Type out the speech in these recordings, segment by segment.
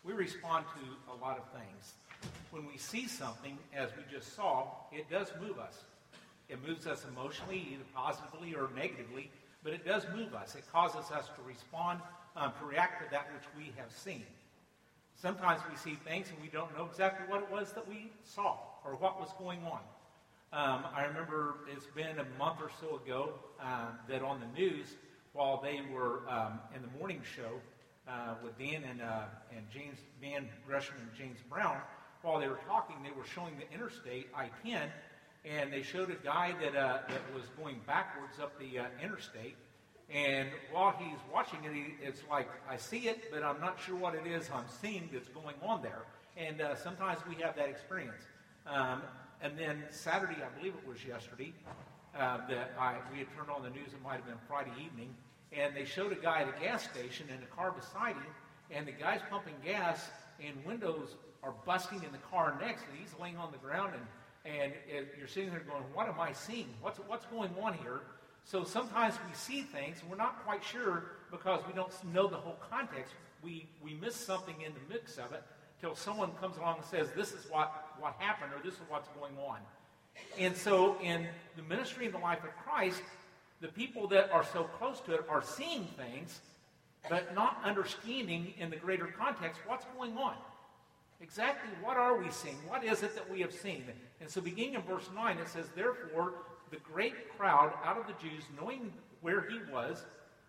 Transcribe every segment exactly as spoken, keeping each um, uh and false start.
we respond to a lot of things. When we see something, as we just saw, it does move us. It moves us emotionally, either positively or negatively, but it does move us. It causes us to respond, um, to react to that which we have seen. Sometimes we see things and we don't know exactly what it was that we saw or what was going on. Um, I remember it's been a month or so ago uh, that on the news, while they were um, in the morning show uh, with Dan and uh, and James Dan Gresham and James Brown, while they were talking, they were showing the interstate I ten, and they showed a guy that uh, that was going backwards up the uh, interstate. And while he's watching it, he, it's like, I see it, but I'm not sure what it is I'm seeing that's going on there. And uh, sometimes we have that experience. Um, and then Saturday, I believe it was yesterday, uh, that I, we had turned on the news, it might have been Friday evening, and they showed a guy at a gas station in a car beside him, and the guy's pumping gas, and windows are busting in the car next, and he's laying on the ground, and, and it, you're sitting there going, what am I seeing? What's, what's going on here? So sometimes we see things, and we're not quite sure because we don't know the whole context. We we miss something in the mix of it till someone comes along and says, this is what, what happened, or this is what's going on. And so in the ministry and the life of Christ, the people that are so close to it are seeing things, but not understanding in the greater context what's going on. Exactly what are we seeing? What is it that we have seen? And so beginning in verse nine, it says, therefore, the great crowd out of the Jews, knowing where he was,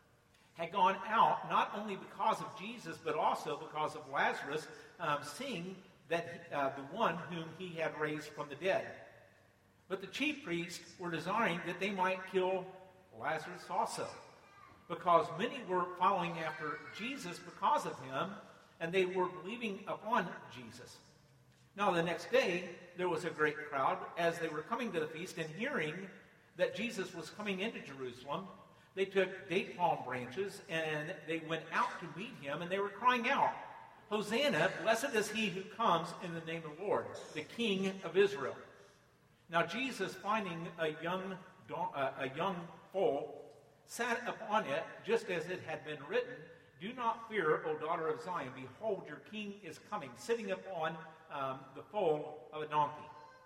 had gone out, not only because of Jesus, but also because of Lazarus, um, seeing that uh, the one whom he had raised from the dead. But the chief priests were desiring that they might kill Lazarus also, because many were following after Jesus because of him, and they were believing upon Jesus. Now, the next day, there was a great crowd as they were coming to the feast, and hearing that Jesus was coming into Jerusalem, they took date palm branches, and they went out to meet him, and they were crying out, Hosanna, blessed is he who comes in the name of the Lord, the King of Israel. Now, Jesus, finding a young, uh, a young foal, sat upon it, just as it had been written, do not fear, O daughter of Zion. Behold, your king is coming, sitting upon um, the foal of a donkey.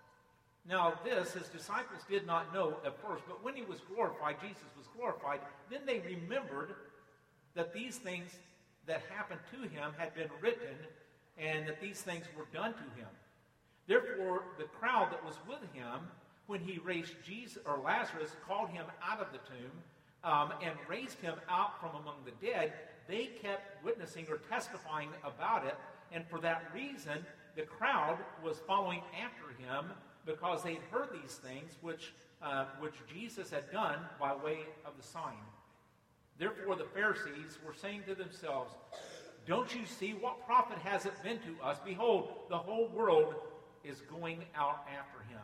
Now this his disciples did not know at first, but when he was glorified, Jesus was glorified, then they remembered that these things that happened to him had been written, and that these things were done to him. Therefore, the crowd that was with him, when he raised Jesus or Lazarus, called him out of the tomb, um, and raised him out from among the dead, they kept witnessing or testifying about it, and for that reason, the crowd was following after him because they'd heard these things which, uh, which Jesus had done by way of the sign. Therefore, the Pharisees were saying to themselves, don't you see, what profit has it been to us? Behold, the whole world is going out after him.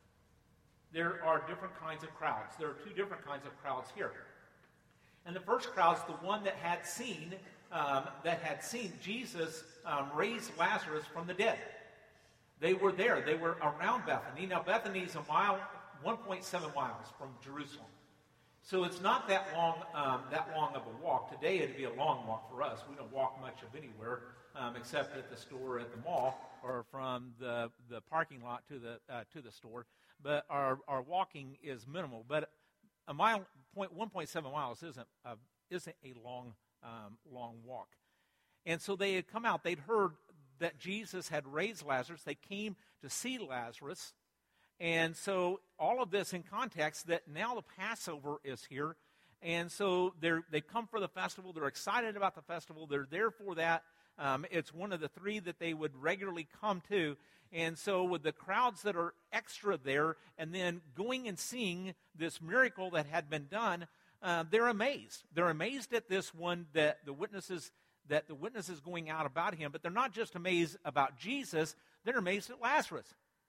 There are different kinds of crowds. There are two different kinds of crowds here. And the first crowd is the one that had seen um, that had seen Jesus um, raise Lazarus from the dead. They were there. They were around Bethany. Now, Bethany is a mile, one point seven miles from Jerusalem. So it's not that long, um, that long of a walk. Today, it'd be a long walk for us. We don't walk much of anywhere um, except at the store, at the mall, or from the, the parking lot to the uh, to the store. But our, our walking is minimal. But a mile, point one point seven miles isn't a, isn't a long um, long walk. And so they had come out. They'd heard that Jesus had raised Lazarus. They came to see Lazarus. And so all of this in context that now the Passover is here. And so they're, they come for the festival. They're excited about the festival. They're there for that. Um, it's one of the three that they would regularly come to. And so with the crowds that are extra there and then going and seeing this miracle that had been done, uh, they're amazed. They're amazed at this one that the witnesses that the witnesses going out about him, but they're not just amazed about Jesus, they're amazed at Lazarus.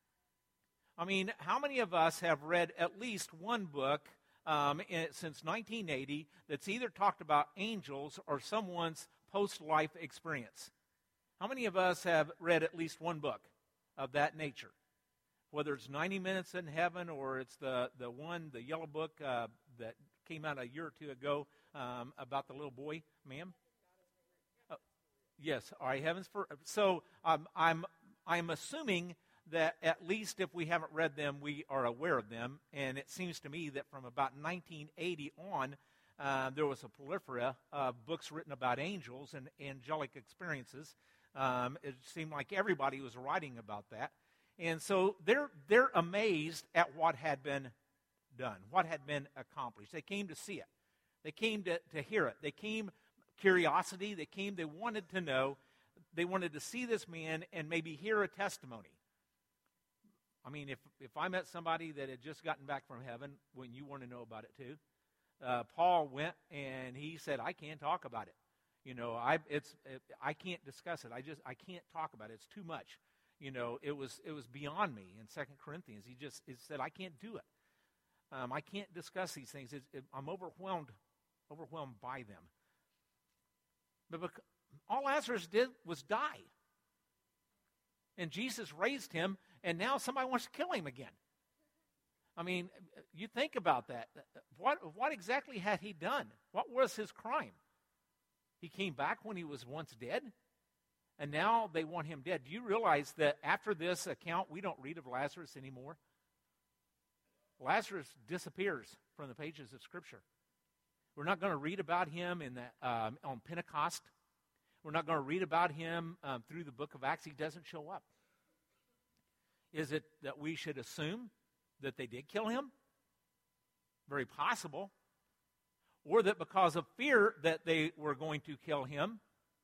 I mean, how many of us have read at least one book um, in, since nineteen eighty that's either talked about angels or someone's post-life experience? How many of us have read at least one book of that nature? Whether it's ninety minutes in Heaven or it's the, the one, the yellow book uh, that came out a year or two ago um, about the little boy, ma'am? Yes, all right, heavens for, so um, I'm, I'm assuming that at least if we haven't read them, we are aware of them. And it seems to me that from about nineteen eighty on, uh, there was a proliferation of books written about angels and angelic experiences. Um, it seemed like everybody was writing about that. And so they're, they're amazed at what had been done, what had been accomplished. They came to see it. They came to, to hear it. They came curiosity. They came, they wanted to know. They wanted to see this man and maybe hear a testimony. I mean, if if I met somebody that had just gotten back from heaven, wouldn't you want to know about it too? Uh, Paul went and he said, I can't talk about it. You know, I it's it, I can't discuss it. I just I can't talk about it. It's too much. You know, it was it was beyond me. In Second Corinthians, he just he said, I can't do it. Um, I can't discuss these things. It, it, I'm overwhelmed, overwhelmed by them. But bec- all Lazarus did was die. And Jesus raised him, and now somebody wants to kill him again. I mean, you think about that. What, what exactly had he done? What was his crime? He came back when he was once dead, and now they want him dead. Do you realize that after this account, we don't read of Lazarus anymore? Lazarus disappears from the pages of Scripture. We're not going to read about him in the, um, on Pentecost. We're not going to read about him um, through the book of Acts. He doesn't show up. Is it that we should assume that they did kill him? Very possible. Or that because of fear that they were going to kill him,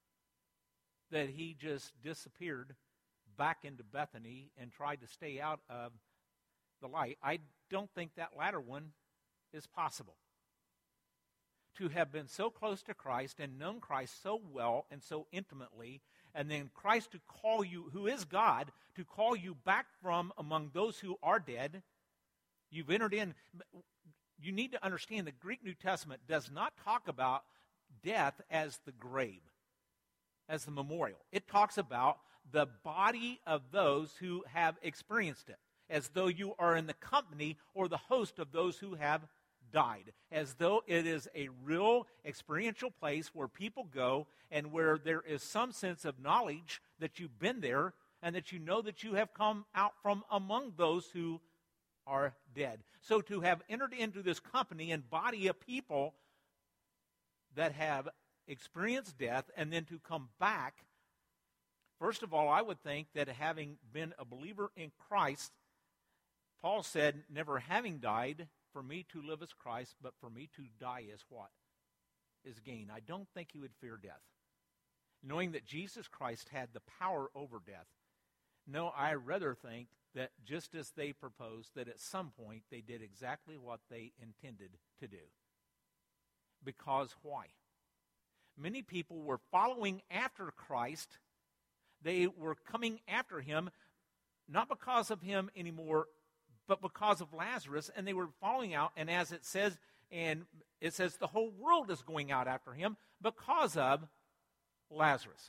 that he just disappeared back into Bethany and tried to stay out of the light. I don't think that latter one is possible. To have been so close to Christ and known Christ so well and so intimately, and then Christ to call you, who is God, to call you back from among those who are dead. You've entered in. You need to understand the Greek New Testament does not talk about death as the grave, as the memorial. It talks about the body of those who have experienced it, as though you are in the company or the host of those who have died, as though it is a real experiential place where people go and where there is some sense of knowledge that you've been there and that you know that you have come out from among those who are dead. So to have entered into this company and body of people that have experienced death and then to come back, first of all, I would think that having been a believer in Christ, Paul said, never having died, for me to live is Christ, but for me to die is what? Is gain. I don't think he would fear death. Knowing that Jesus Christ had the power over death. No, I rather think that just as they proposed, that at some point they did exactly what they intended to do. Because why? Many people were following after Christ. They were coming after him, not because of him anymore, but because of Lazarus, and they were following out, and as it says, and it says the whole world is going out after him because of Lazarus.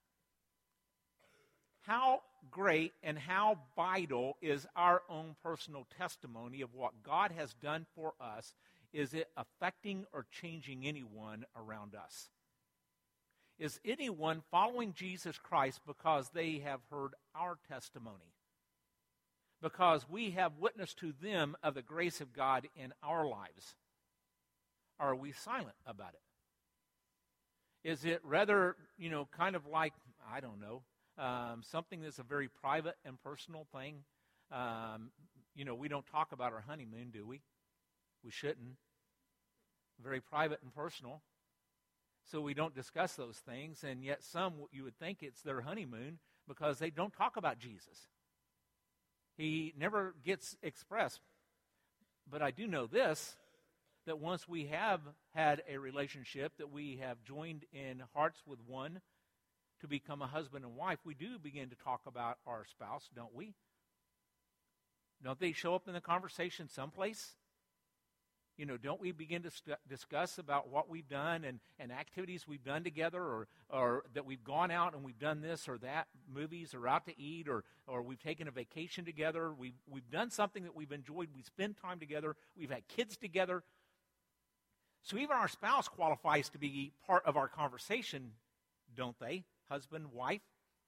How great and how vital is our own personal testimony of what God has done for us? Is it affecting or changing anyone around us? Is anyone following Jesus Christ because they have heard our testimony? Because we have witnessed to them of the grace of God in our lives? Or are we silent about it? Is it rather, you know, kind of like, I don't know, um, something that's a very private and personal thing? Um, you know, we don't talk about our honeymoon, do we? We shouldn't. Very private and personal. So we don't discuss those things, and yet some, you would think it's their honeymoon because they don't talk about Jesus. He never gets expressed. But I do know this, that once we have had a relationship, that we have joined in hearts with one to become a husband and wife, we do begin to talk about our spouse, don't we? Don't they show up in the conversation someplace? You know, don't we begin to st- discuss about what we've done and, and activities we've done together, or or that we've gone out and we've done this or that, movies or out to eat, or or we've taken a vacation together. We've, we've done something that we've enjoyed. We spend time together. We've had kids together. So even our spouse qualifies to be part of our conversation, don't they? husband, wife.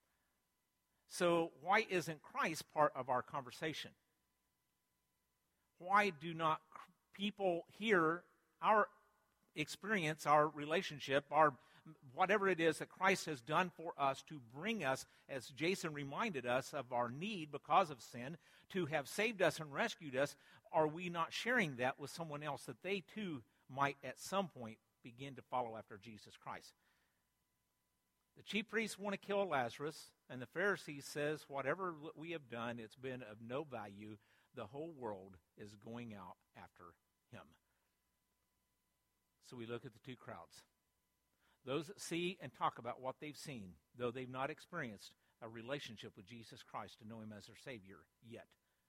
So why isn't Christ part of our conversation? Why do not people hear our experience, our relationship, our whatever it is that Christ has done for us to bring us, as Jason reminded us, of our need because of sin, to have saved us and rescued us? Are we not sharing that with someone else, that they too might at some point begin to follow after Jesus Christ? The chief priests want to kill Lazarus, and the Pharisees says, whatever we have done, it's been of no value. The whole world is going out after him. So we look at the two crowds. Those that see and talk about what they've seen, though they've not experienced a relationship with Jesus Christ to know him as their Savior yet.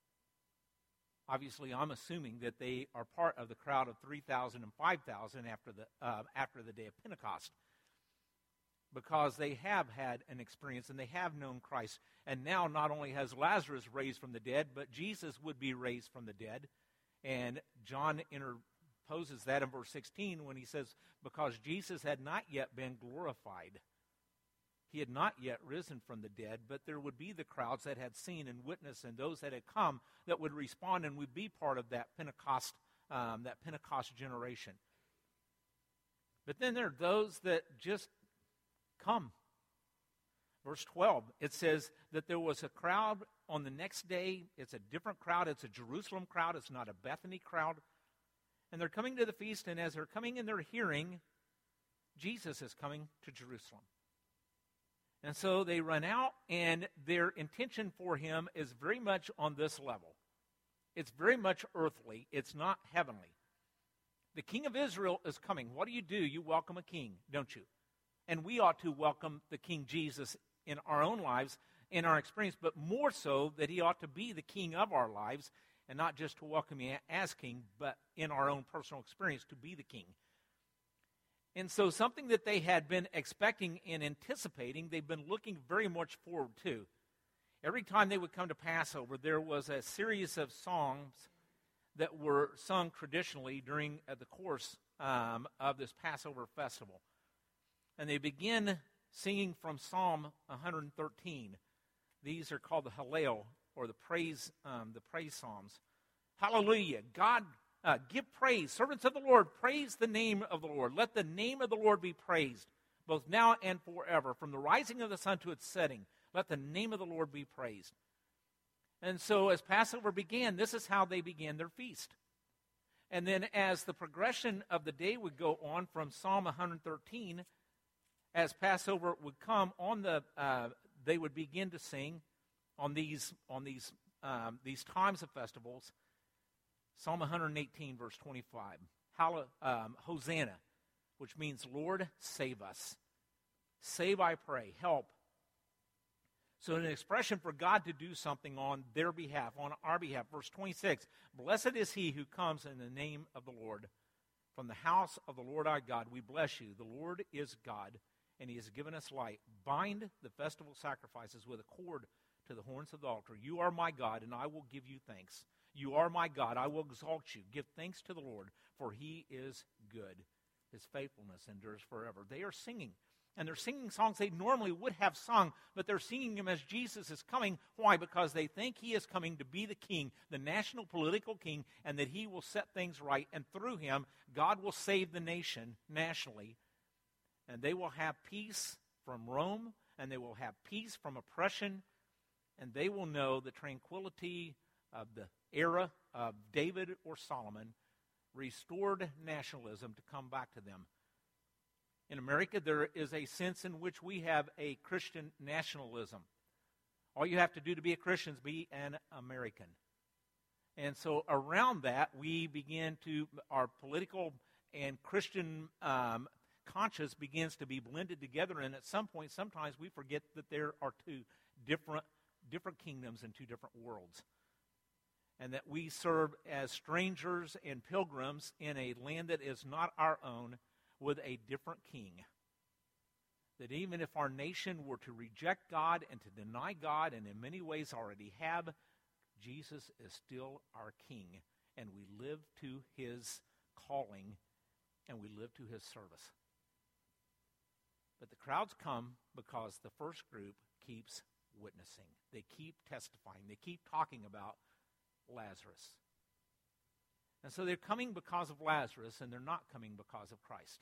Obviously, I'm assuming that they are part of the crowd of three thousand and five thousand after the, uh, after the day of Pentecost, because they have had an experience and they have known Christ. And now not only has Lazarus raised from the dead, but Jesus would be raised from the dead. And John interposes that in verse sixteen when he says, because Jesus had not yet been glorified. He had not yet risen from the dead, but there would be the crowds that had seen and witnessed, and those that had come that would respond and would be part of that Pentecost, um, that Pentecost generation. But then there are those that just come. Verse twelve, it says that there was a crowd on the next day. It's a different crowd. It's a Jerusalem crowd. It's not a Bethany crowd. And they're coming to the feast, and as they're coming in, they're hearing Jesus is coming to Jerusalem. And so they run out, and their intention for him is very much on this level. It's very much earthly. It's not heavenly. The king of Israel is coming. What do you do? You welcome a king, don't you? And we ought to welcome the King Jesus in our own lives, in our experience, but more so that he ought to be the king of our lives, and not just to welcome him as king, but in our own personal experience to be the king. And so something that they had been expecting and anticipating, they've been looking very much forward to. Every time they would come to Passover, there was a series of songs that were sung traditionally during uh, the course um, of this Passover festival. And they begin singing from Psalm one thirteen. These are called the Hallel, or the praise, um, the praise psalms. Hallelujah! God, uh, give praise, servants of the Lord, praise the name of the Lord. Let the name of the Lord be praised, both now and forever. From the rising of the sun to its setting, let the name of the Lord be praised. And so, as Passover began, this is how they began their feast. And then, as the progression of the day would go on from Psalm one thirteen. As Passover would come, on the uh, they would begin to sing on these on these um, these times of festivals. Psalm one eighteen, verse twenty-five, Hall- um, Hosanna, which means Lord, save us. Save, I pray, help. So an expression for God to do something on their behalf, on our behalf. Verse twenty-six, blessed is he who comes in the name of the Lord. From the house of the Lord our God, we bless you. The Lord is God, and he has given us light. Bind the festival sacrifices with a cord to the horns of the altar. You are my God, and I will give you thanks. You are my God, I will exalt you. Give thanks to the Lord, for he is good. His faithfulness endures forever. They are singing, and they're singing songs they normally would have sung, but they're singing them as Jesus is coming. Why? Because they think he is coming to be the king, the national political king, and that he will set things right, and through him, God will save the nation nationally. And they will have peace from Rome, and they will have peace from oppression, and they will know the tranquility of the era of David or Solomon, restored nationalism to come back to them. In America, there is a sense in which we have a Christian nationalism. All you have to do to be a Christian is be an American. And so around that, we begin to, our political and Christian um, conscience begins to be blended together, and at some point, sometimes we forget that there are two different, different kingdoms and two different worlds. And that we serve as strangers and pilgrims in a land that is not our own with a different king. That even if our nation were to reject God and to deny God, and in many ways already have, Jesus is still our king, and we live to his calling, and we live to his service. But the crowds come because the first group keeps witnessing. They keep testifying. They keep talking about Lazarus. And so they're coming because of Lazarus, and they're not coming because of Christ.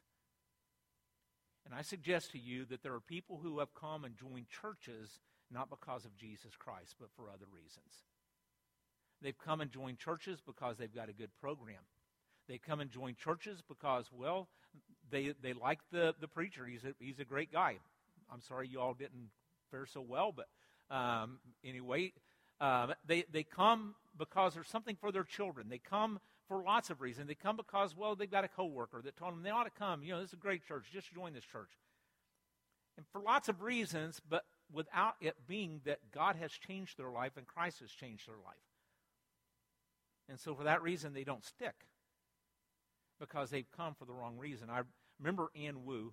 And I suggest to you that there are people who have come and joined churches not because of Jesus Christ, but for other reasons. They've come and joined churches because they've got a good program. They come and join churches because, well, they they like the, the preacher. He's a, he's a great guy. I'm sorry you all didn't fare so well, but um, anyway, uh, they, they come because there's something for their children. They come for lots of reasons. They come because, well, they've got a coworker that told them they ought to come. You know, this is a great church. Just join this church. And for lots of reasons, but without it being that God has changed their life and Christ has changed their life. And so for that reason, they don't stick, because they've come for the wrong reason. I remember Ann Wu,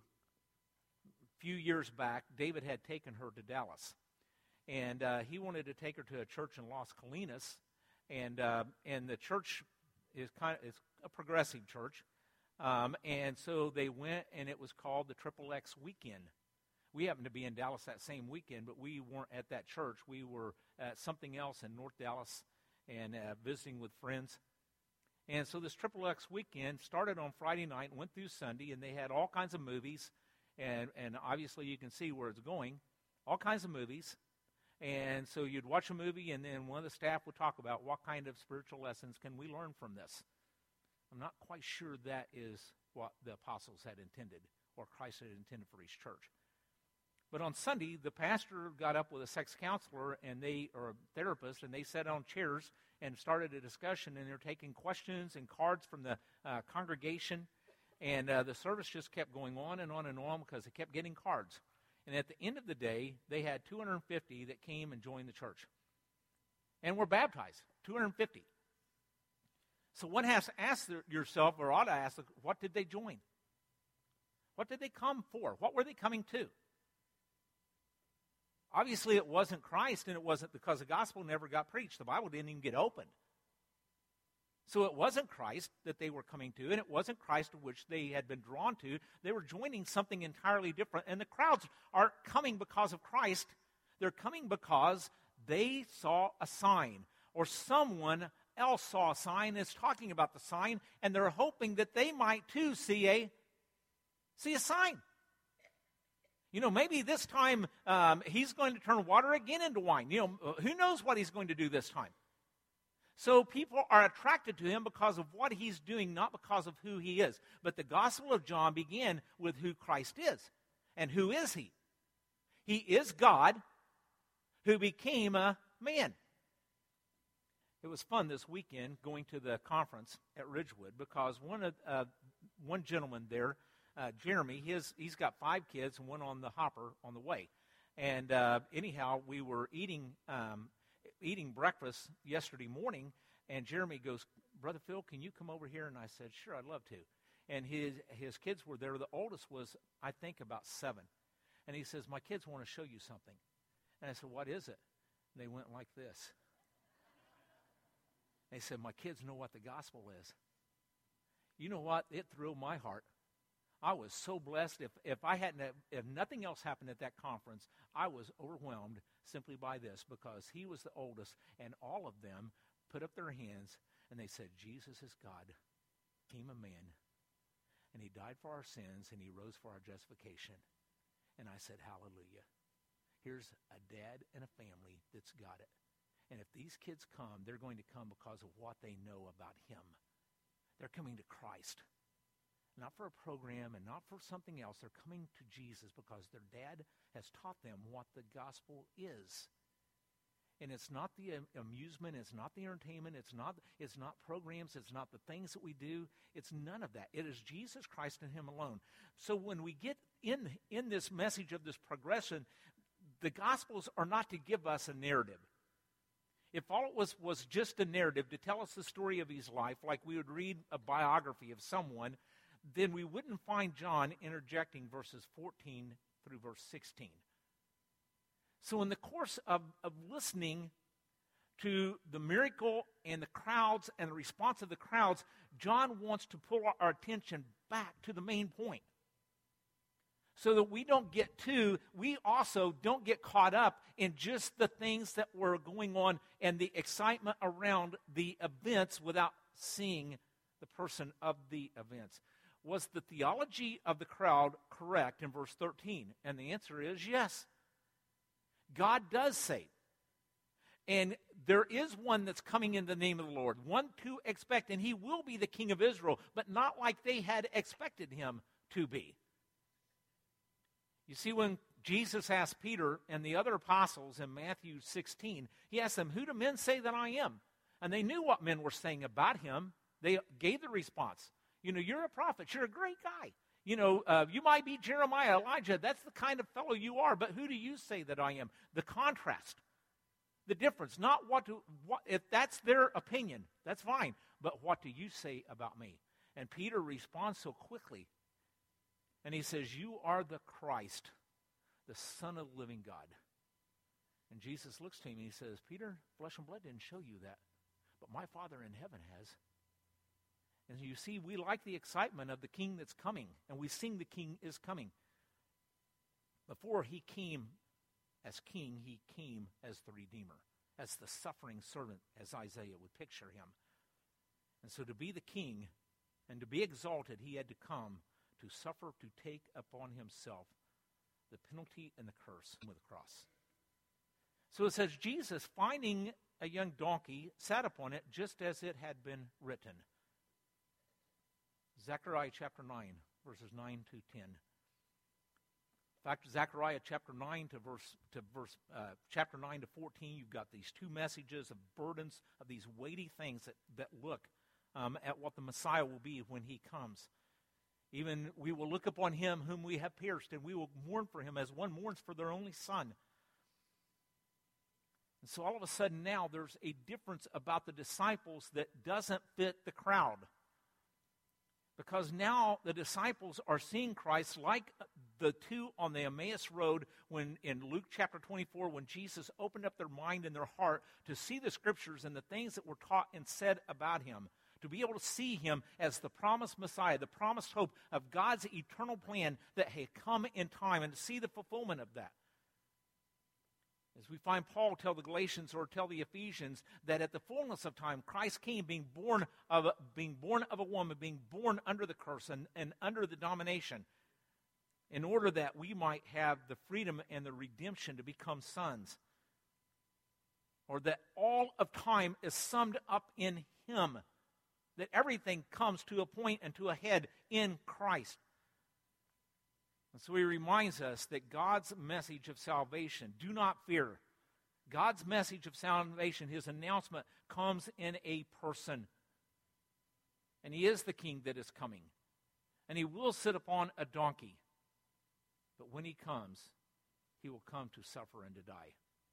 a few years back, David had taken her to Dallas. And uh, he wanted to take her to a church in Las Colinas. And uh, and the church is kind of is a progressive church. Um, and so they went, and it was called the Triple X Weekend. We happened to be in Dallas that same weekend, but we weren't at that church. We were at something else in North Dallas and uh, visiting with friends. And so this Triple X Weekend started on Friday night and went through Sunday, and they had all kinds of movies, and, and obviously you can see where it's going, all kinds of movies. And so you'd watch a movie, and then one of the staff would talk about what kind of spiritual lessons can we learn from this. I'm not quite sure that is what the apostles had intended, or Christ had intended for his church. But on Sunday, the pastor got up with a sex counselor and they, or a therapist, and they sat on chairs and started a discussion, and they're taking questions and cards from the uh, congregation. And uh, the service just kept going on and on and on because they kept getting cards. And at the end of the day, they had two hundred fifty that came and joined the church and were baptized, two hundred fifty. So one has to ask yourself, or ought to ask, what did they join? What did they come for? What were they coming to? Obviously, it wasn't Christ, and it wasn't because the gospel never got preached. The Bible didn't even get opened. So it wasn't Christ that they were coming to, and it wasn't Christ to which they had been drawn to. They were joining something entirely different, and the crowds aren't coming because of Christ. They're coming because they saw a sign, or someone else saw a sign and is talking about the sign, and they're hoping that they might too see a, see a sign. You know, maybe this time um, he's going to turn water again into wine. You know, who knows what he's going to do this time? So people are attracted to him because of what he's doing, not because of who he is. But the Gospel of John began with who Christ is. And who is he? He is God who became a man. It was fun this weekend going to the conference at Ridgewood because one of uh, one gentleman there, Uh, Jeremy, his, he's got five kids and one on the hopper on the way. And uh, anyhow, we were eating um, eating breakfast yesterday morning, and Jeremy goes, "Brother Phil, can you come over here?" And I said, "Sure, I'd love to." And his his kids were there. The oldest was, I think, about seven. And he says, "My kids want to show you something." And I said, "What is it?" And they went like this. They said, "My kids know what the gospel is." You know what? It thrilled my heart. I was so blessed. If if I hadn't, if nothing else happened at that conference, I was overwhelmed simply by this, because he was the oldest, and all of them put up their hands and they said, "Jesus is God, became a man, and he died for our sins, and he rose for our justification." And I said, "Hallelujah." Here's a dad and a family that's got it. And if these kids come, they're going to come because of what they know about him. They're coming to Christ. Not for a program and not for something else. They're coming to Jesus because their dad has taught them what the gospel is. And it's not the amusement, it's not the entertainment, it's not it's not programs, it's not the things that we do. It's none of that. It is Jesus Christ and him alone. So when we get in, in this message of this progression, the Gospels are not to give us a narrative. If all it was was just a narrative to tell us the story of his life, like we would read a biography of someone, then we wouldn't find John interjecting verses fourteen through verse sixteen. So in the course of, of listening to the miracle and the crowds and the response of the crowds, John wants to pull our attention back to the main point. so that we don't get too, we also don't get caught up in just the things that were going on and the excitement around the events without seeing the person of the events. Was the theology of the crowd correct in verse thirteen? And the answer is yes. God does say, and there is one that's coming in the name of the Lord, one to expect, and he will be the King of Israel, but not like they had expected him to be. You see, when Jesus asked Peter and the other apostles in Matthew sixteen, he asked them, who do men say that I am? And they knew what men were saying about him. They gave the response. You know, you're a prophet. You're a great guy. You know, uh, you might be Jeremiah, Elijah. That's the kind of fellow you are. But who do you say that I am? The contrast, the difference. Not what to, what, if that's their opinion, that's fine. But what do you say about me? And Peter responds so quickly. And he says, you are the Christ, the Son of the living God. And Jesus looks to him and he says, Peter, flesh and blood didn't show you that, but my Father in heaven has. And you see, we like the excitement of the king that's coming, and we sing the king is coming. Before he came as king, he came as the Redeemer, as the suffering servant, as Isaiah would picture him. And so to be the king and to be exalted, he had to come to suffer, to take upon himself the penalty and the curse with the cross. So it says, Jesus, finding a young donkey, sat upon it just as it had been written. Zechariah chapter nine, verses nine to ten. In fact, Zechariah chapter nine to verse to verse uh, chapter nine to fourteen, you've got these two messages of burdens of these weighty things that that look um, at what the Messiah will be when he comes. Even we will look upon him whom we have pierced, and we will mourn for him as one mourns for their only son. And so all of a sudden now there's a difference about the disciples that doesn't fit the crowd. Because now the disciples are seeing Christ like the two on the Emmaus Road when in Luke chapter twenty-four, when Jesus opened up their mind and their heart to see the scriptures and the things that were taught and said about him, to be able to see him as the promised Messiah, the promised hope of God's eternal plan that had come in time, and to see the fulfillment of that. As we find Paul tell the Galatians or tell the Ephesians that at the fullness of time, Christ came being born of a, being born of a woman, being born under the curse and, and under the domination, in order that we might have the freedom and the redemption to become sons. Or that all of time is summed up in him. That everything comes to a point and to a head in Christ. And so he reminds us that God's message of salvation, do not fear. God's message of salvation, his announcement, comes in a person. And he is the king that is coming. And he will sit upon a donkey. But when he comes, he will come to suffer and to die.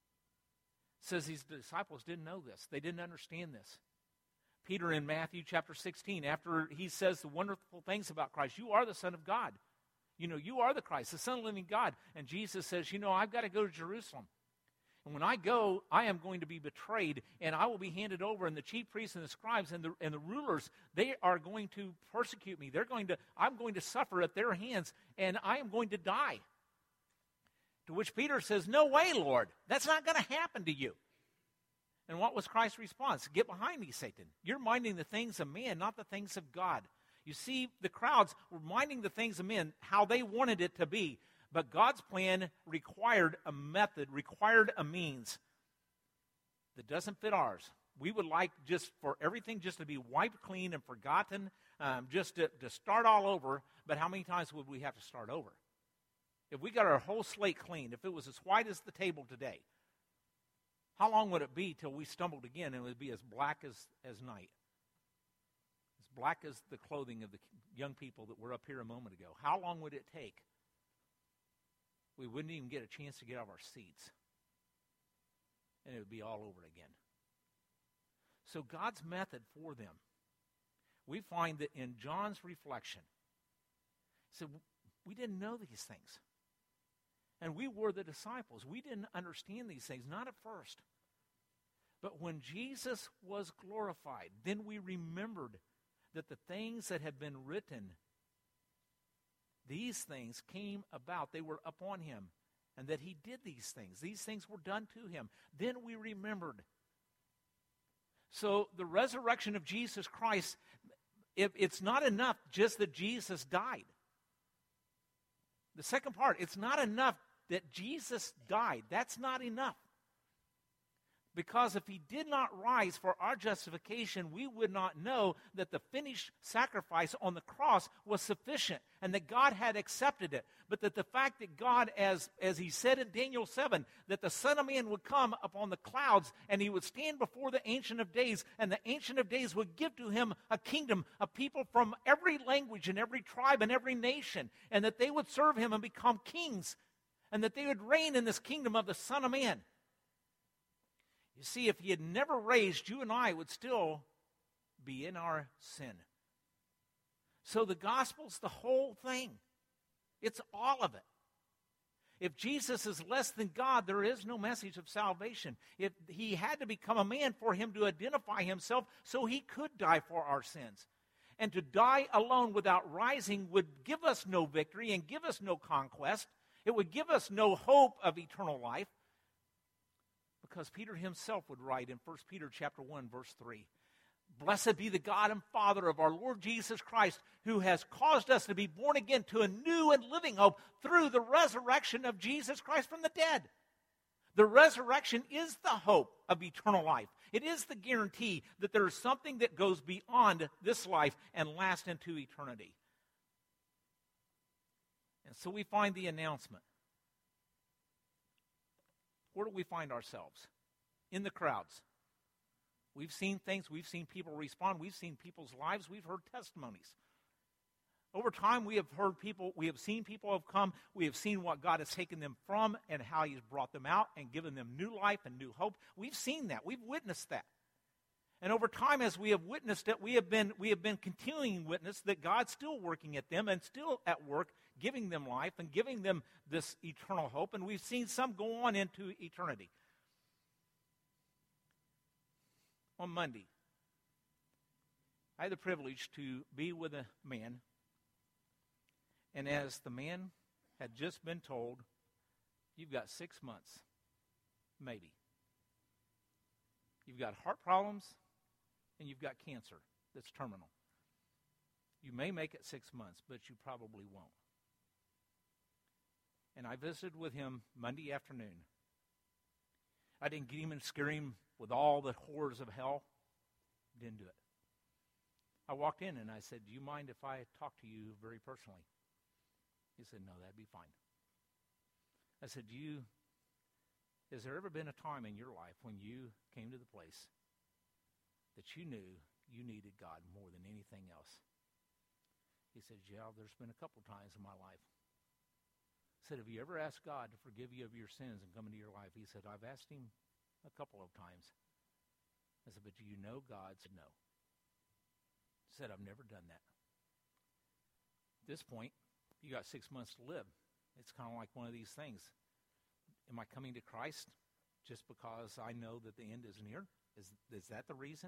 It says these disciples didn't know this. They didn't understand this. Peter in Matthew chapter sixteen, after he says the wonderful things about Christ, you are the Son of God. You know, you are the Christ, the Son of the living God. And Jesus says, you know, I've got to go to Jerusalem. And when I go, I am going to be betrayed, and I will be handed over, and the chief priests and the scribes and the, and the rulers, they are going to persecute me. They're going to, I'm going to suffer at their hands, and I am going to die. To which Peter says, no way, Lord. That's not going to happen to you. And what was Christ's response? Get behind me, Satan. You're minding the things of man, not the things of God. You see, the crowds were minding the things of men, how they wanted it to be. But God's plan required a method, required a means that doesn't fit ours. We would like just for everything just to be wiped clean and forgotten, um, just to, to start all over. But how many times would we have to start over? If we got our whole slate clean, if it was as white as the table today, how long would it be till we stumbled again and it would be as black as, as night? As black as the clothing of the young people that were up here a moment ago. How long would it take? We wouldn't even get a chance to get out of our seats. And it would be all over again. So God's method for them, we find that in John's reflection, he said, we didn't know these things. And we were the disciples. We didn't understand these things, not at first. But when Jesus was glorified, then we remembered that the things that had been written these things came about. They were upon him, and that he did these things. These things were done to him. Then we remembered. So the resurrection of Jesus Christ, it, it's not enough just that Jesus died. The second part, it's not enough that Jesus died. That's not enough. Because if he did not rise for our justification, we would not know that the finished sacrifice on the cross was sufficient and that God had accepted it. But that the fact that God, as, as he said in Daniel seven, that the Son of Man would come upon the clouds and he would stand before the Ancient of Days, and the Ancient of Days would give to him a kingdom of people from every language and every tribe and every nation, and that they would serve him and become kings, and that they would reign in this kingdom of the Son of Man. You see, if he had never raised, you and I would still be in our sin. So the gospel's the whole thing. It's all of it. If Jesus is less than God, there is no message of salvation. If he had to become a man for him to identify himself so he could die for our sins. And to die alone without rising would give us no victory and give us no conquest. It would give us no hope of eternal life. Because Peter himself would write in First Peter chapter one, verse three, "Blessed be the God and Father of our Lord Jesus Christ, who has caused us to be born again to a new and living hope through the resurrection of Jesus Christ from the dead." The resurrection is the hope of eternal life. It is the guarantee that there is something that goes beyond this life and lasts into eternity. And so we find the announcement. Where do we find ourselves? In the crowds. We've seen things. We've seen people respond. We've seen people's lives. We've heard testimonies. Over time, we have heard people, we have seen people have come. We have seen what God has taken them from and how he's brought them out and given them new life and new hope. We've seen that. We've witnessed that. And over time, as we have witnessed it, we have been, we have been continuing witness that God's still working at them and still at work, giving them life and giving them this eternal hope. And we've seen some go on into eternity. On Monday, I had the privilege to be with a man. And as the man had just been told, you've got six months, maybe. You've got heart problems, and you've got cancer that's terminal. You may make it six months, but you probably won't. And I visited with him Monday afternoon. I didn't get him and scare him with all the horrors of hell. Didn't do it. I walked in and I said, "Do you mind if I talk to you very personally?" He said, "No, that'd be fine." I said, "Do you, has there ever been a time in your life when you came to the place that you knew you needed God more than anything else?" He said, "Yeah, there's been a couple times in my life." I said, "Have you ever asked God to forgive you of your sins and come into your life?" He said, "I've asked him a couple of times." I said, "But do you know God?" He said, "No." He said, "I've never done that." At this point, you got six months to live. It's kind of like one of these things. Am I coming to Christ just because I know that the end is near? Is, is that the reason?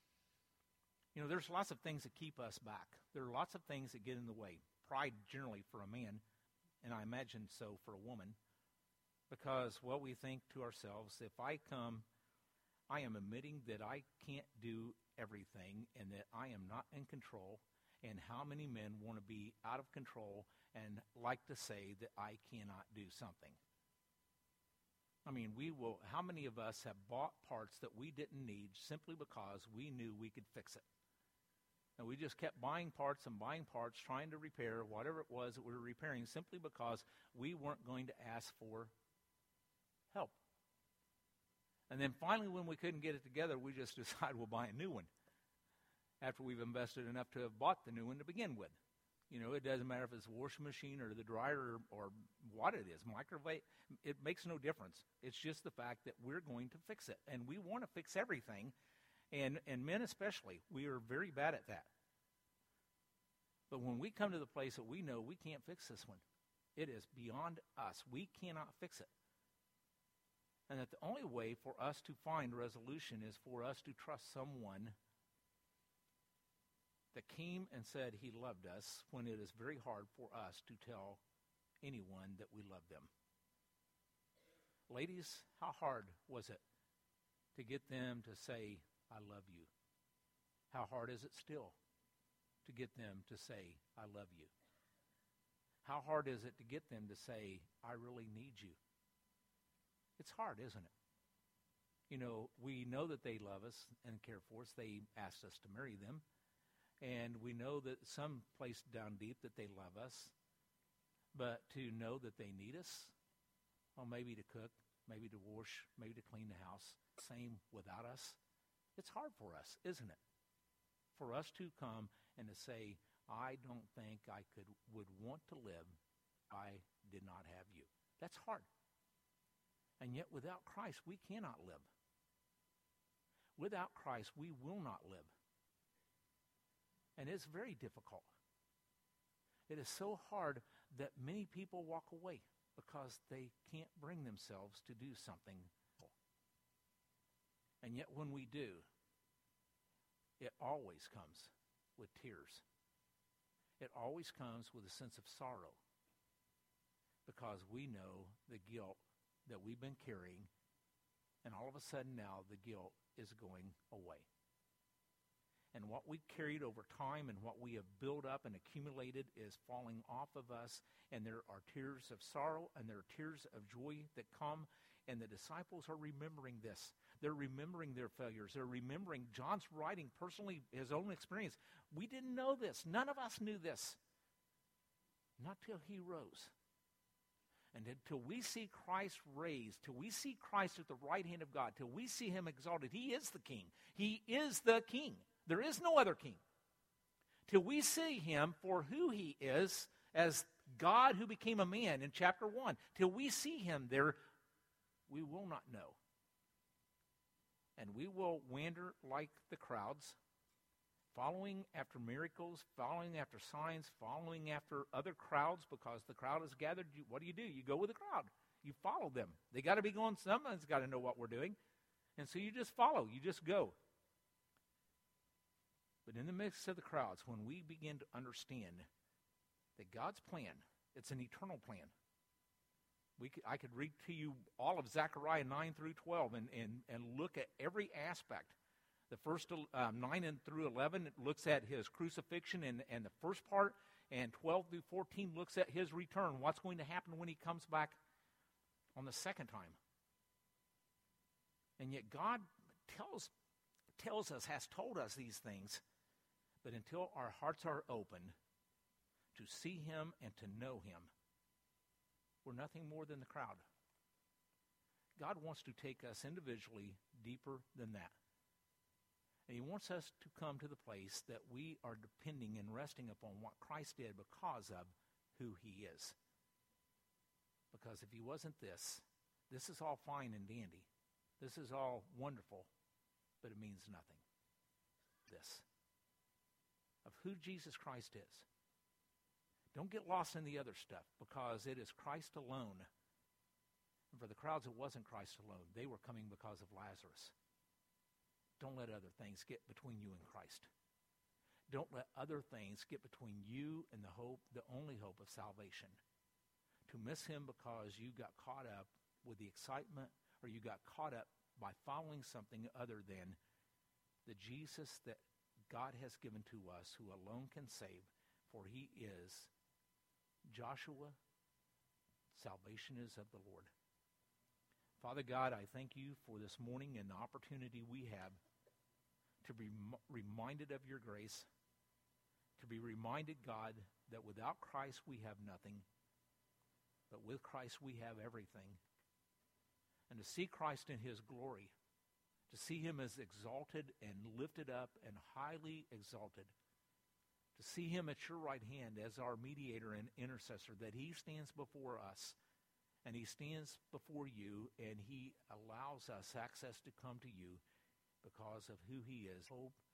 You know, there's lots of things that keep us back. There are lots of things that get in the way. Pride generally for a man, and I imagine so for a woman, because what we think to ourselves, if I come, I am admitting that I can't do everything and that I am not in control. And how many men want to be out of control and like to say that I cannot do something? I mean, we will. How many of us have bought parts that we didn't need simply because we knew we could fix it? And we just kept buying parts and buying parts, trying to repair whatever it was that we were repairing simply because we weren't going to ask for help. And then finally, when we couldn't get it together, we just decided we'll buy a new one after we've invested enough to have bought the new one to begin with. You know, it doesn't matter if it's a washing machine or the dryer or, or what it is, microwave, it makes no difference. It's just the fact that we're going to fix it. And we want to fix everything, and, and men especially, we are very bad at that. But when we come to the place that we know we can't fix this one, it is beyond us. We cannot fix it. And that the only way for us to find resolution is for us to trust someone that came and said he loved us when it is very hard for us to tell anyone that we love them. Ladies, how hard was it to get them to say, I love you? How hard is it still to get them to say, I love you? How hard is it to get them to say, I really need you? It's hard, isn't it? You know, we know that they love us and care for us. They asked us to marry them. And we know that someplace down deep that they love us. But to know that they need us, well, maybe to cook, maybe to wash, maybe to clean the house, same without us, it's hard for us, isn't it? For us to come and to say, I don't think I could would want to live if I did not have you. That's hard. And yet without Christ, we cannot live. Without Christ, we will not live. And it's very difficult. It is so hard that many people walk away because they can't bring themselves to do something. And yet when we do, it always comes with tears. It always comes with a sense of sorrow because we know the guilt that we've been carrying, and all of a sudden now the guilt is going away. And what we carried over time and what we have built up and accumulated is falling off of us, and there are tears of sorrow and there are tears of joy that come, and the disciples are remembering this. They're remembering their failures. They're remembering John's writing personally his own experience. We didn't know this. None of us knew this. Not till he rose. And until we see Christ raised, till we see Christ at the right hand of God, till we see him exalted, he is the king. He is the king. There is no other king. Till we see him for who he is as God who became a man in chapter one. Till we see him there, we will not know. And we will wander like the crowds, following after miracles, following after signs, following after other crowds because the crowd is gathered. You, what do you do? You go with the crowd. You follow them. They got to be going, someone's got to know what we're doing. And so you just follow. You just go. But in the midst of the crowds, when we begin to understand that God's plan, it's an eternal plan. We could, I could read to you all of Zechariah nine through twelve and, and, and look at every aspect. The first um, nine and through eleven it looks at his crucifixion and, and the first part, and twelve through fourteen looks at his return, what's going to happen when he comes back on the second time. And yet God tells, tells us, has told us these things, but until our hearts are open to see him and to know him, we're nothing more than the crowd. God wants to take us individually deeper than that. And he wants us to come to the place that we are depending and resting upon what Christ did because of who he is. Because if he wasn't this, this is all fine and dandy. This is all wonderful, but it means nothing. This. Of who Jesus Christ is. Don't get lost in the other stuff because it is Christ alone. And for the crowds, it wasn't Christ alone. They were coming because of Lazarus. Don't let other things get between you and Christ. Don't let other things get between you and the hope, the only hope of salvation. To miss him because you got caught up with the excitement or you got caught up by following something other than the Jesus that God has given to us who alone can save, for he is Joshua. Salvation is of the Lord. Father God, I thank you for this morning and the opportunity we have to be reminded of your grace, to be reminded, God, that without Christ we have nothing, but with Christ we have everything. And to see Christ in his glory, to see him as exalted and lifted up and highly exalted, to see him at your right hand as our mediator and intercessor, that he stands before us and he stands before you and he allows us access to come to you because of who he is. Hope